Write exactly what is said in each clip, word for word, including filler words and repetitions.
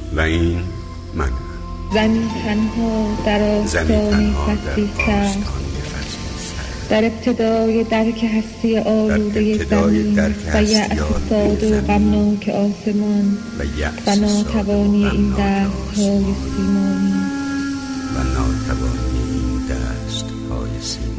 و این من. زمین تنها در آستانه فصلی سر، در ابتدای درک هستی آلوده زمین و یأس ساده و غمناک آسمان و ناتوانی این دست‌های سیمانی و ناتوانی این دست‌های سیمانی.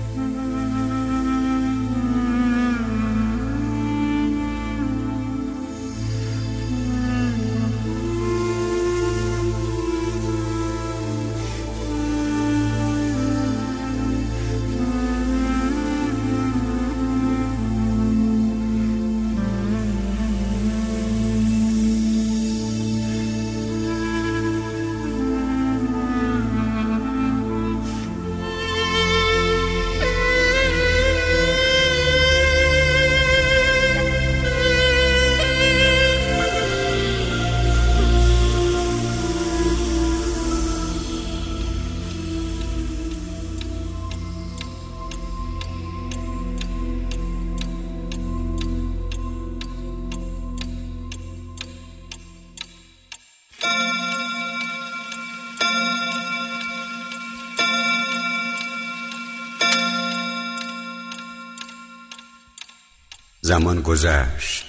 زمان گذشت،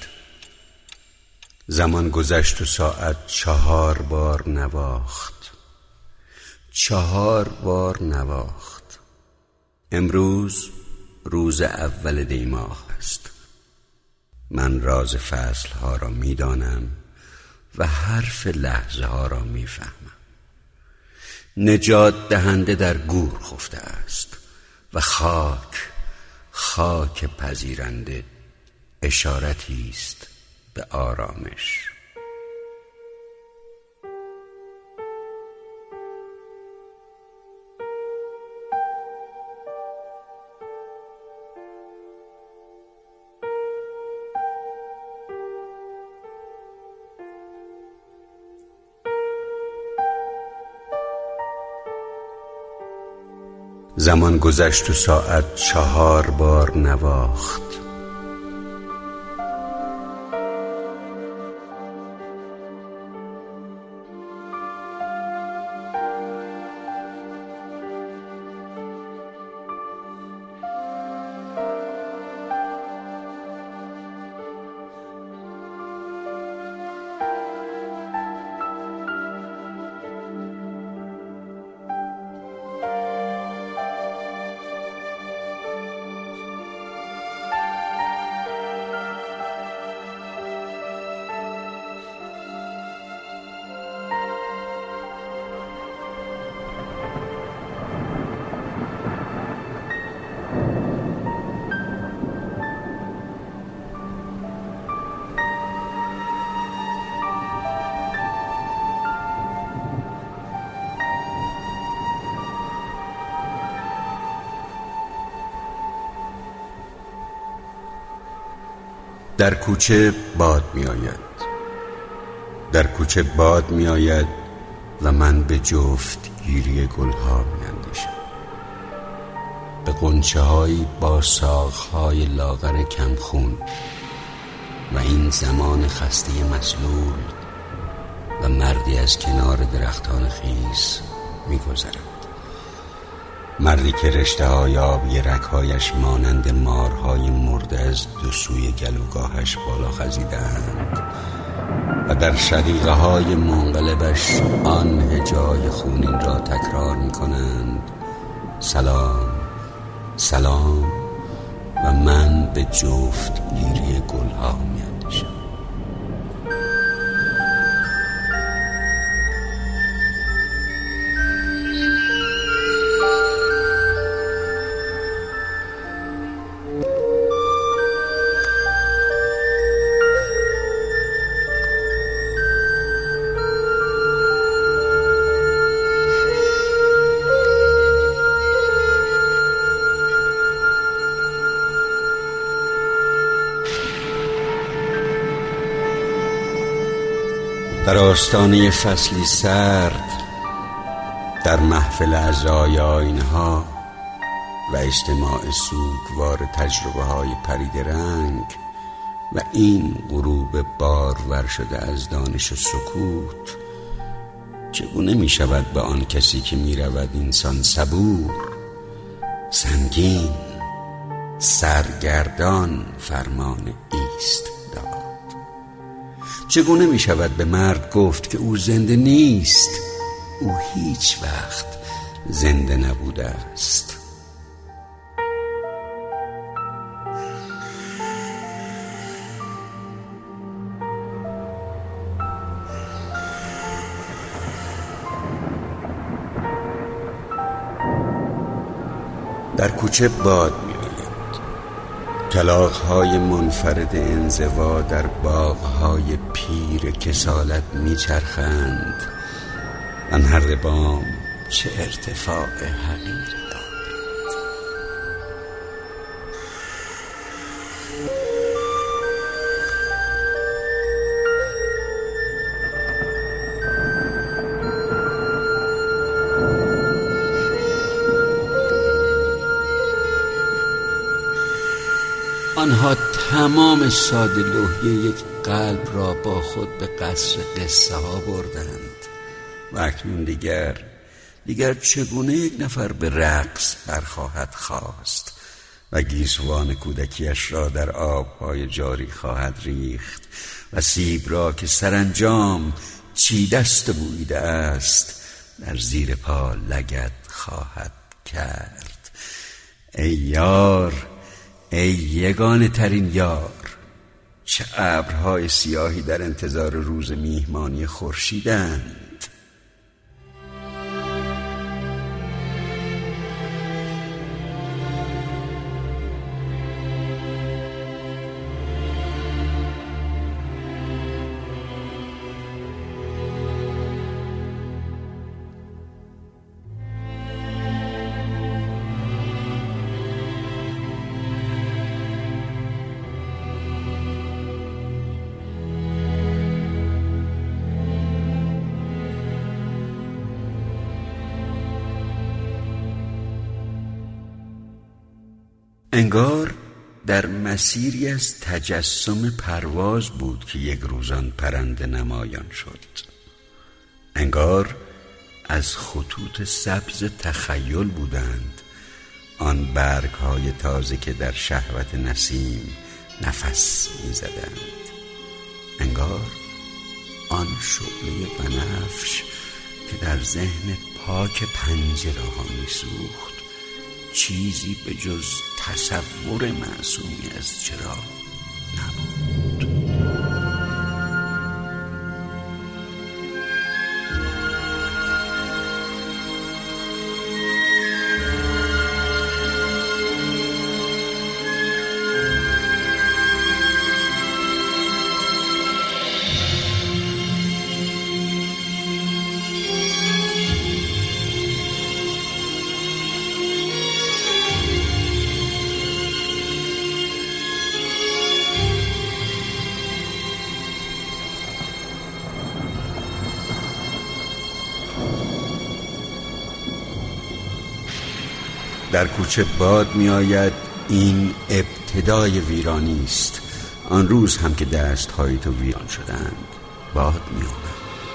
زمان گذشت و ساعت چهار بار نواخت، چهار بار نواخت. امروز روز اول دی ماه است. من راز فصل ها را می دانم و حرف لحظه ها را می فهمم. نجات دهنده در گور خفته است و خاک، خاک پذیرنده اشارتی است به آرامش. زمان گذشت و ساعت چهار بار نواخت. در کوچه باد می آید، در کوچه باد می آید و من به جفت گیری گلها می اندیشم، به غنچه هایی با ساقهای لاغر کمخون و این زمان خسته مسلول و مردی از کنار درختان خیس می گذرد. مردی که رشته های آبی رگ‌هایش مانند مارهای مرده از دو سوی گلوگاهش بالا خزیدند و در شقیقه های منقلبش آن هجای خونین را تکرار می کنند: سلام، سلام. و من به جفت گیری گلها می اندیشم. در آستانه فصلی سرد، در محفل اعضای آینه‌ها و اجتماع سوگوار تجربه های پرید رنگ و این غروب بارور شده از دانش و سکوت، چگونه می شود به آن کسی که می رود اینسان صبور، سنگین، سرگردان فرمان ایست داد؟ چگونه می شود به مرد گفت که او زنده نیست؟ او هیچ وقت زنده نبوده است. در کوچه باد می آید. کلاغ‌های منفرد انزوا در باغ‌های پیر کسالت می چرخند. انهر بام چه ارتفاع حقیر دارد. آنها تمام ساده لوحی یک قلب را با خود به قصر قصه ها بردند و اکنون دیگر دیگر چگونه یک نفر به رقص برخواهد خواست و گیسوان کودکیش را در آبهای جاری خواهد ریخت و سیب را که سرانجام چی دست بویده است در زیر پا لگد خواهد کرد. ای یار، ای یگانه ترین یار، چه ابرهای سیاهی در انتظار روز میهمانی خورشیدند. انگار در مسیری از تجسم پرواز بود که یک روزان پرنده نمایان شد. انگار از خطوط سبز تخیل بودند آن برگ‌های تازه که در شهوت نسیم نفس می‌زدند. انگار آن شعله بنفش که در ذهن پاک پنجره‌ها می‌سوخت چیزی به جز تصور معصومی از چرا نبود. در کوچه باد می آید. این ابتدای ویرانی است. آن روز هم که دست‌های تو ویران شدند باد می آمد.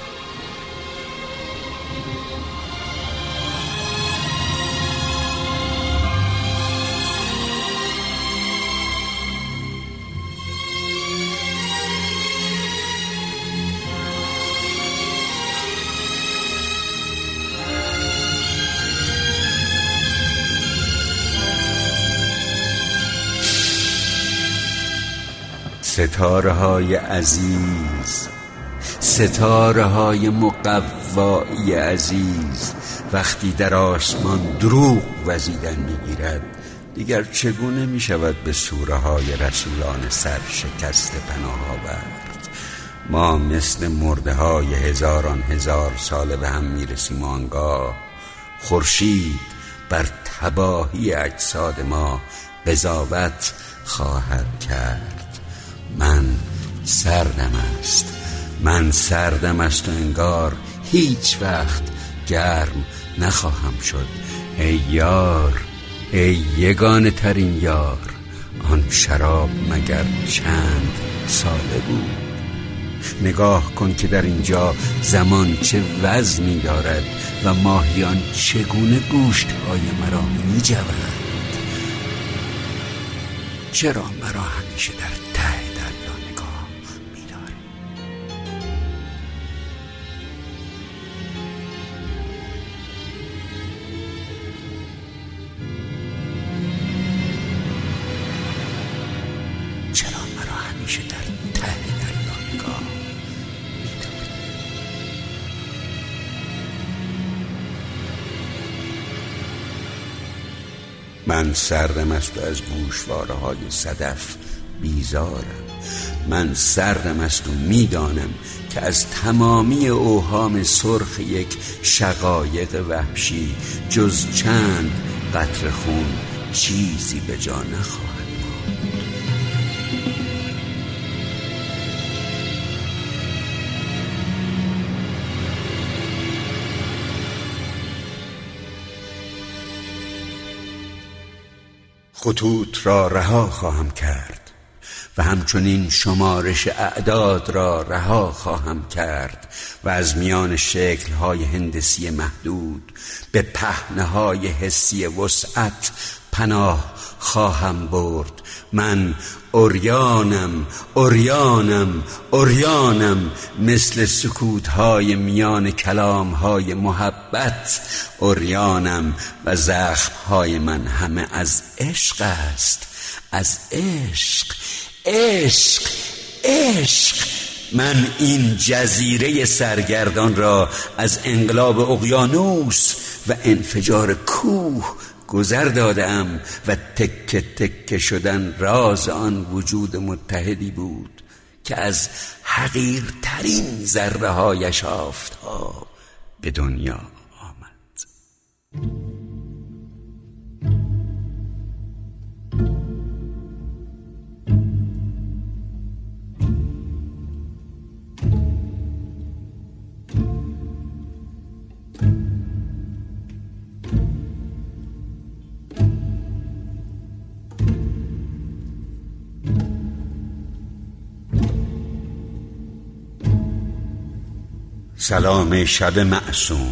ستاره های عزیز، ستاره های مقوایی عزیز، وقتی در آسمان دروغ وزیدن میگیرد دیگر چگونه می شود به سوره های رسولان سر شکسته پناه آورد؟ ما مثل مرده های هزاران هزار ساله به هم می رسیم. آنگاه خورشید بر تباهی اجساد ما قضاوت خواهد کرد. من سردم است، من سردم است و انگار هیچ وقت گرم نخواهم شد. ای یار، ای یگانه ترین یار، آن شراب مگر چند ساله بود؟ نگاه کن که در اینجا زمان چه وزنی دارد و ماهیان چگونه گوشت‌های مرا می‌جوند. چرا مرا همیشه در ته دریا نگاه می‌داری؟ چرا مرا همیشه در ته دریا نگاه می‌داری؟ من سردم است و از گوشواره های صدف بیزارم. من سردم است و میدانم که از تمامی اوهام سرخ یک شقایق وحشی جز چند قطره خون چیزی به جا نخواهد. خطوط را رها خواهم کرد و همچنین شمارش اعداد را رها خواهم کرد و از میان شکل‌های هندسی محدود به پهنه‌های حسی وسعت پناه خواهم برد. من اوریانم اوریانم اوریانم، مثل سکوت‌های میان کلام‌های محبت اوریانم و زخم‌های من همه از عشق است، از عشق عشق عشق. من این جزیره سرگردان را از انقلاب اقیانوس و انفجار کوه گذر دادم و تکه تکه شدن راز آن وجود متحدی بود که از حقیرترین ذره هایش آفتاب به دنیا آمد. سلام شب معصوم،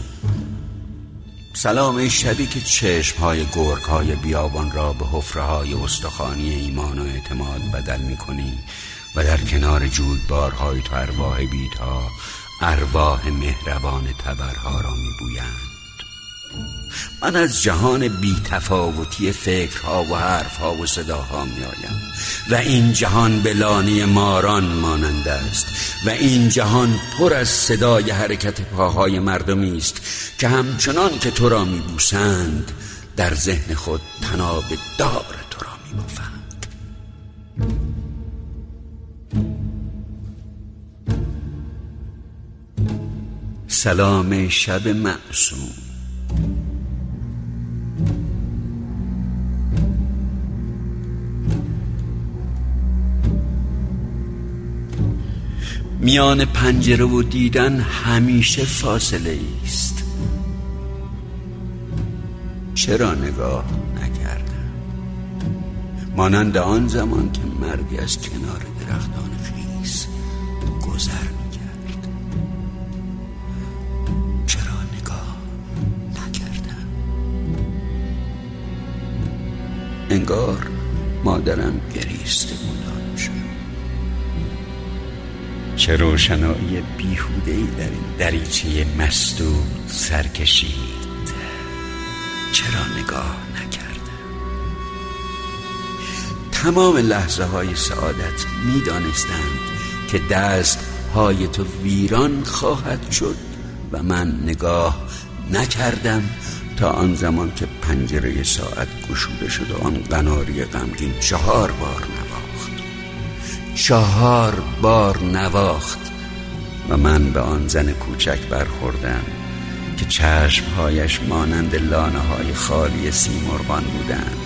سلام شبی که چشمهای گرگهای بیابان را به حفره‌های استخوانی ایمان و اعتماد بدل می‌کنی و در کنار جویبارهای تو ارواح بی‌تا ارواح مهربان تبرها را می‌بویند. من از جهان بی‌تفاوتی فکرها و حرفها و صداها می‌آیم و این جهان به لانه ماران مانند است و این جهان پر از صدای حرکت پاهای مردمی است که همچنان که تو را می‌بوسند در ذهن خود طناب دار تو را می‌بافند. سلام شب معصوم، میان پنجره و دیدن همیشه فاصله است. چرا نگاه نکردم؟ مانند آن زمان که مردی از کنار درختان خیس گذر میکرد. چرا نگاه نکردم؟ انگار مادرم گریسته بود. چه روشنایی بیهوده‌ای در این دریچه مسدود سر کشید. چرا نگاه نکردم؟ تمام لحظه های سعادت می دانستند که دست های تو ویران خواهد شد و من نگاه نکردم تا آن زمان که پنجره ساعت گشوده شد و آن قناری غمگین چهار بار نواخت چهار بار نواخت و من به آن زن کوچک برخوردم که چشمهایش مانند لانه های خالی سیمرغان بودند.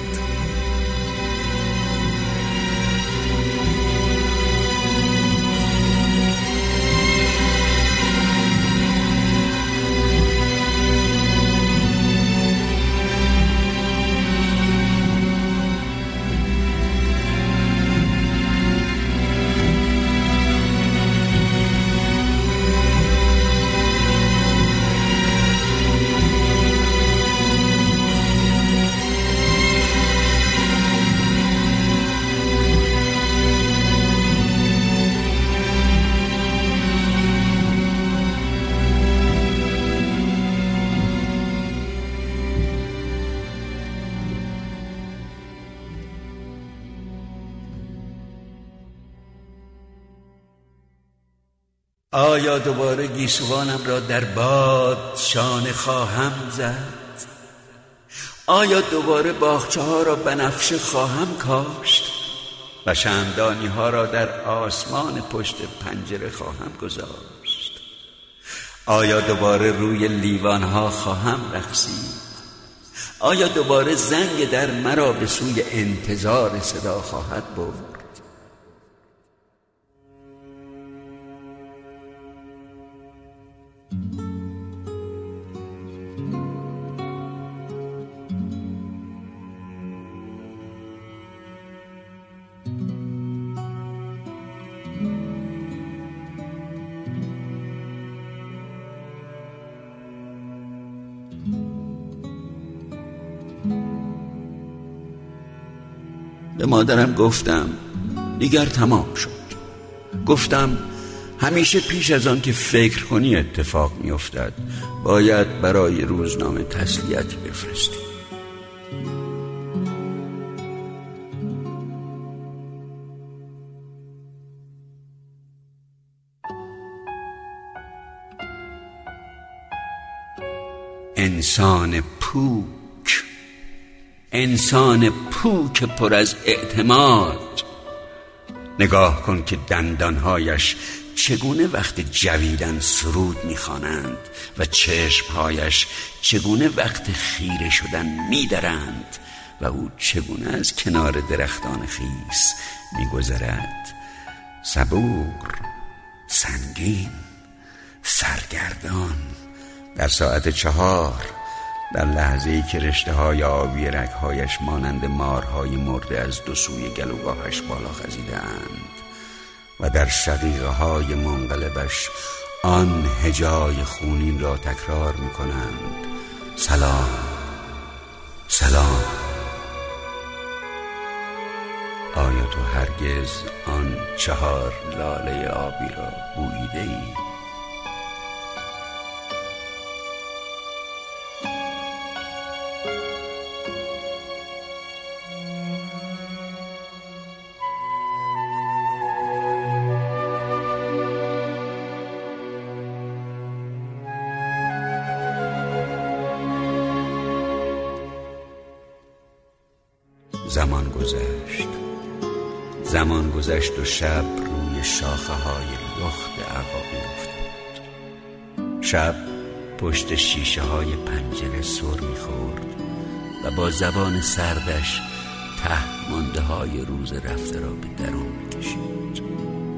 آیا دوباره گیسوانم را در باد شانه خواهم زد؟ آیا دوباره باغچه ها را بنفشه خواهم کاشت و شمعدانی ها را در آسمان پشت پنجره خواهم گذاشت؟ آیا دوباره روی لیوان ها خواهم رقصید؟ آیا دوباره زنگ در مرا به سوی انتظار صدا خواهد برد؟ به مادرم گفتم دیگر تمام شد. گفتم همیشه پیش از آن که فکر کنی اتفاق می افتد. باید برای روزنامه تسلیتی بفرستی. انسان پوک، انسان پوک پر از اعتماد. نگاه کن که دندانهایش چگونه وقت جویدن سرود میخوانند و چشمهایش چگونه وقت خیره شدن میدرند و او چگونه از کنار درختان خیس میگذرد، صبور، سنگین، سرگردان. در ساعت چهار، در لحظه‌ای که رشته های آبی رگ‌هایش مانند مارهای مرده از دو سوی گلوگاهش بالا خزیدند و در شقیقه های منقلبش آن هجای خونین را تکرار می‌کنند: سلام، سلام. آیا تو هرگز آن چهار لاله آبی را بوییده‌ای؟ زمان گذشت، زمان گذشت و شب روی شاخه های لخت عقاقی افتاد. شب پشت شیشه های پنجره سر می‌خورد و با زبان سردش ته مانده های روز رفته را به درون می‌کشید.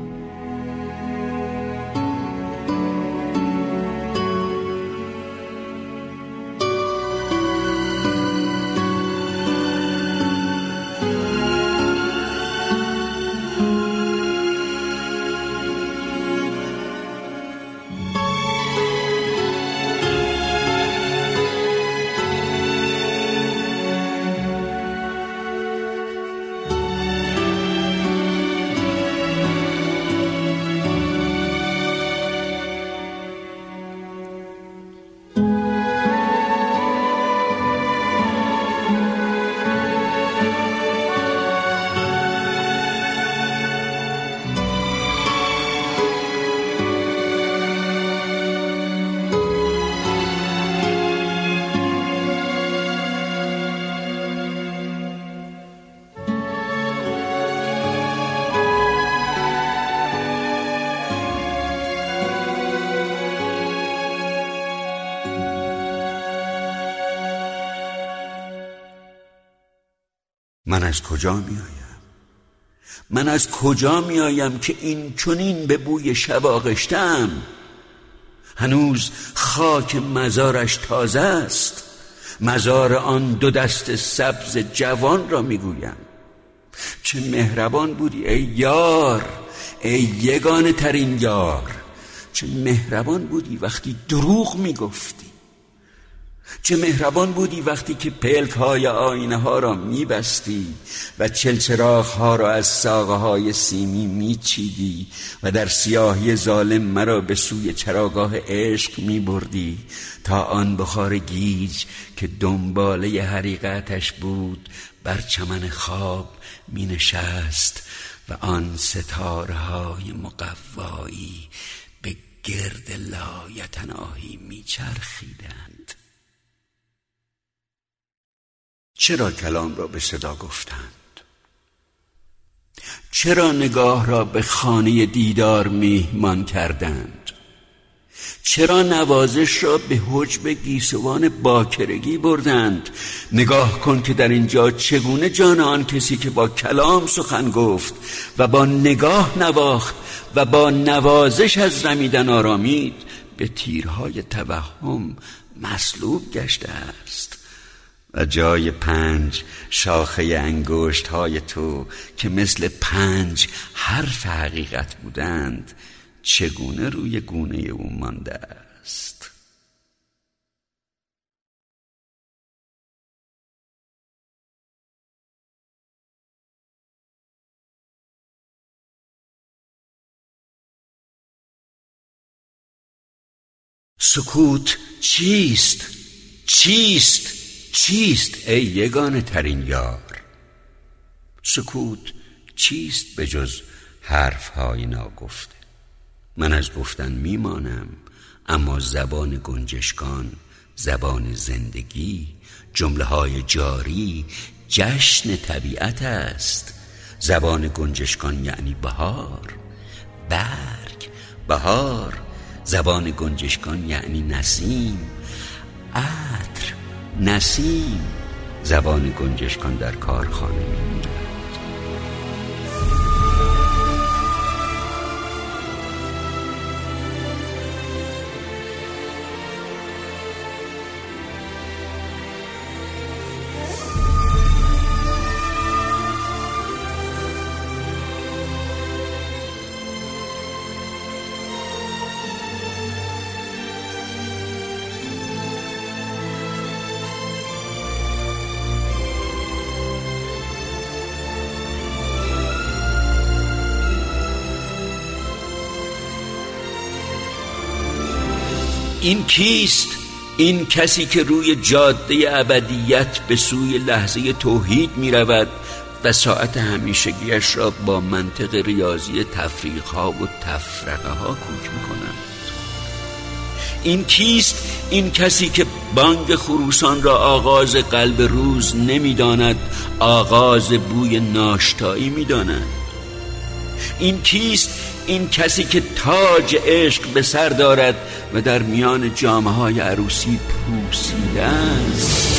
من از کجا می آیم؟ من از کجا می آیم که این چنین به بوی شب آغشتم؟ هنوز خاک مزارش تازه است. مزار آن دو دست سبز جوان را می گویم. چه مهربان بودی ای یار، ای یگانه ترین یار. چه مهربان بودی وقتی دروغ می گفتی. چه مهربان بودی وقتی که پلک های آینه ها را می بستی و چلچراغ ها را از ساقه های سیمی می چیدی و در سیاهی ظالم مرا به سوی چراگاه عشق می بردی تا آن بخار گیج که دنباله حقیقتش بود بر چمن خواب می نشست و آن ستاره های مقوایی به گرد لایتناهی میچرخیدند. چرا کلام را به صدا گفتند؟ چرا نگاه را به خانه دیدار میهمان کردند؟ چرا نوازش را به حجب گیسوان باکرگی بردند؟ نگاه کن که در اینجا چگونه جان آن کسی که با کلام سخن گفت و با نگاه نواخت و با نوازش از رمیدن آرامید به تیرهای توهم مصلوب گشته است. و جای پنج شاخه انگشت های تو که مثل پنج حرف حقیقت بودند چگونه روی گونه او مانده است؟ سکوت چیست؟ چیست؟ چیست ای یگانه ترین یار؟ سکوت چیست به جز حرفهای ناگفته؟ من از گفتن میمانم، اما زبان گنجشکان، زبان زندگی، جمله های جاری جشن طبیعت است. زبان گنجشکان یعنی بهار، برگ، بهار. زبان گنجشکان یعنی نسیم، عطر، نسیم. زبان گنجشکان در کارخانه میموند. این کیست؟ این کسی که روی جاده ابدیت به سوی لحظه توحید می رود و ساعت همیشگیش را با منطق ریاضی تفریق ها و تفرقه ها کوک می کند. این کیست؟ این کسی که بانگ خروسان را آغاز قلب روز نمی داند، آغاز بوی ناشتایی می داند. این کیست؟ این کسی که تاج عشق به سر دارد و در میان جامه های عروسی پوسیده است.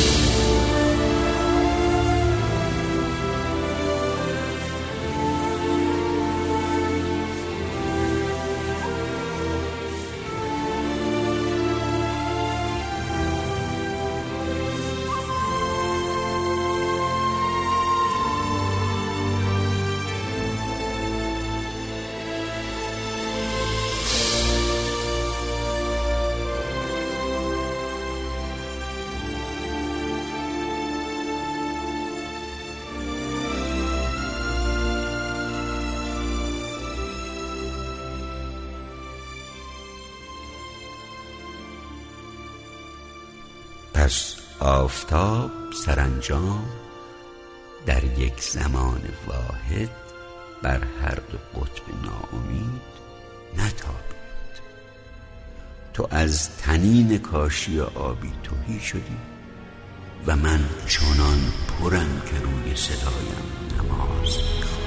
پس آفتاب سرانجام در یک زمان واحد بر هر دو قطب ناامید نتابید. تو از طنین کاشی آبی تهی شدی و من چنان پرم که روی صدایم نماز می‌خوانم.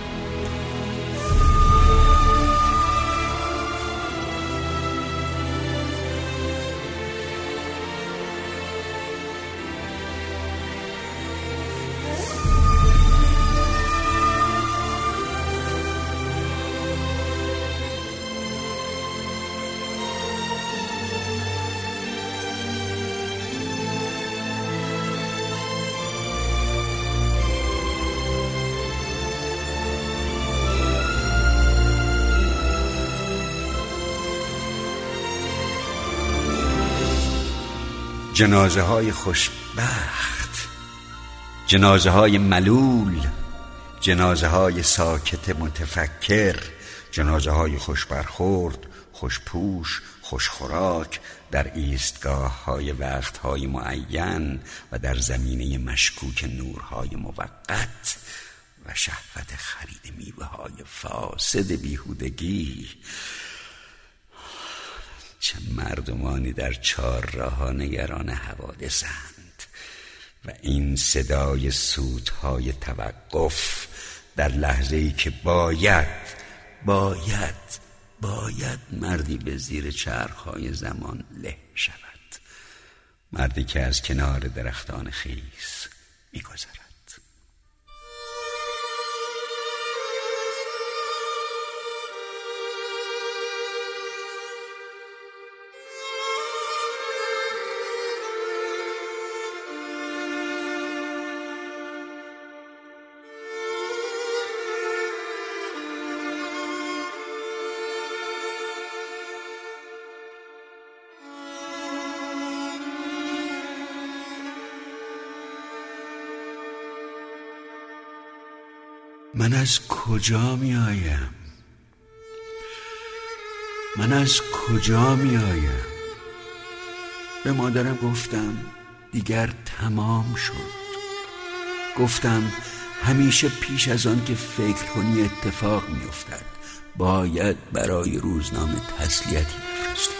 جنازه های خوشبخت، جنازه های ملول، جنازه های ساکت متفکر، جنازه های خوش برخورد، خوش پوش، خوش خوراک در ایستگاه های وقت های معین و در زمینه مشکوک نورهای موقت و شهوت خرید میوه های فاسد بیهودگی. چه مردمانی در چهار راه نگران حوادثند و این صدای سوتهای توقف در لحظه‌ای که باید باید باید مردی به زیر چرخهای زمان له شود، مردی که از کنار درختان خیس می‌گذرد. من از کجا می آیم؟ من از کجا می آیم؟ به مادرم گفتم دیگر تمام شد. گفتم همیشه پیش از آن که فکر کنی اتفاق می افتد. باید برای روزنامه تسلیتی بفرستی.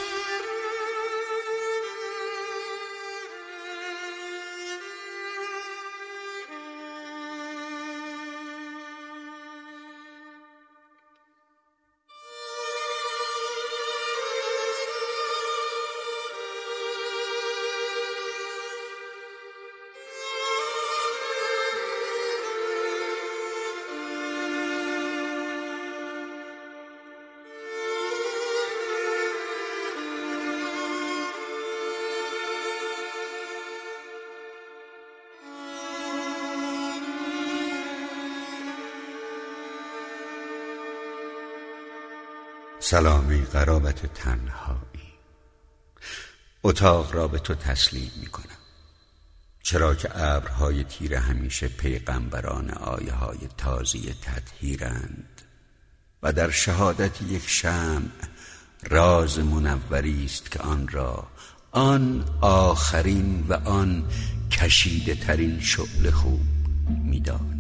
سلامی قرابت تنهایی، اتاق را به تو تسلیم می کنم، چرا که ابرهای تیره همیشه پیغمبران آیه های تازی تطهیرند و در شهادت یک شمع راز منوری است که آن را آن آخرین و آن کشیده ترین شعله خوب می داند.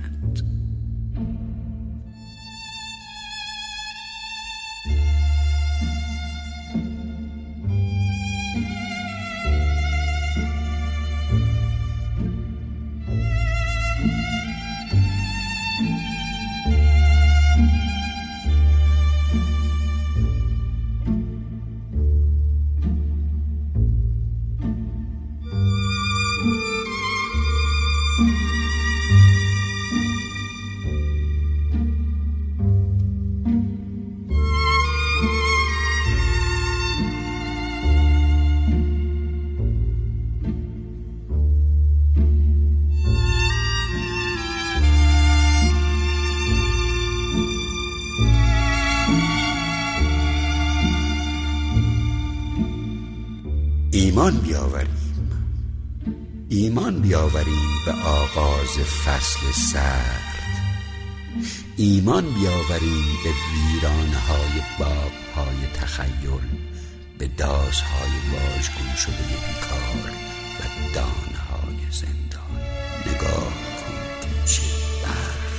ایمان بیاوریم ایمان بیاوریم به آغاز فصل سرد، ایمان بیاوریم به ویرانه های باب های تخیل، به دازهای واژگون شده بیکار و دانه های زندان. نگاه کن چه برف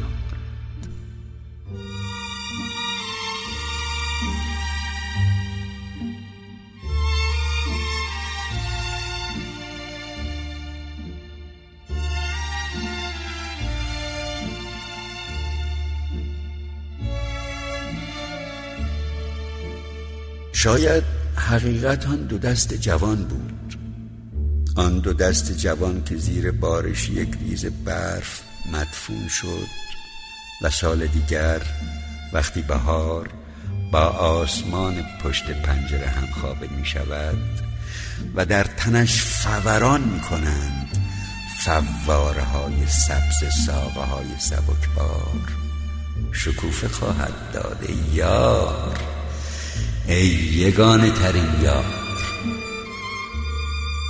شاید حقیقت آن دو دست جوان بود، آن دو دست جوان که زیر بارش یک ریز برف مدفون شد و سال دیگر وقتی بهار با آسمان پشت پنجره همخوابه می شود و در تنش فوران می کنند فواره های سبز ساقه های سبکبار، شکوفه خواهد داد ای یار، ای یگانه ترین یار.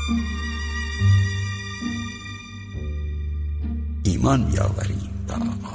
ایمان بیاوریم به آقا.